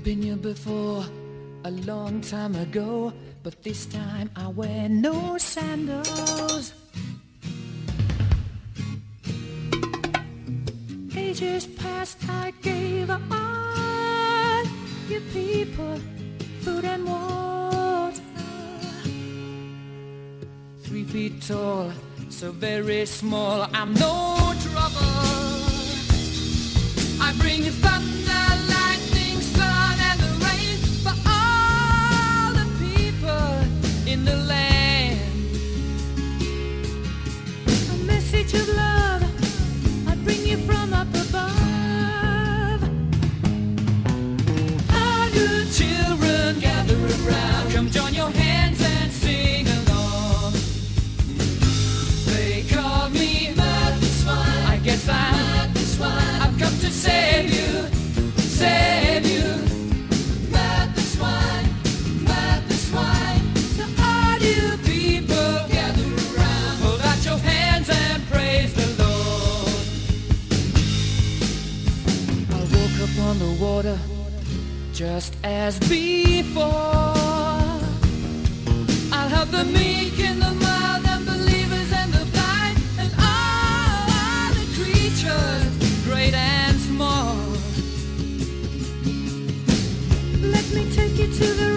been here before, a long time ago, but this time I wear no sandals. Ages past I gave all you people food and water. 3 feet tall, so very small, I'm no trouble. I bring you thunder, lightning, sun, and the rain for all the people in the land. A message of love I bring you from up above. All you children gather around, come join your hands and sing along. They call me Mad the Swine. I guess I've come to save you, save you. Mad the Swine, Mad the Swine. So all you people gather around, hold out your hands and praise the Lord. I'll walk upon the water just as before. I'll help the meek and the mild, unbelievers and the blind, and all the creatures, great and small. Let me take you to the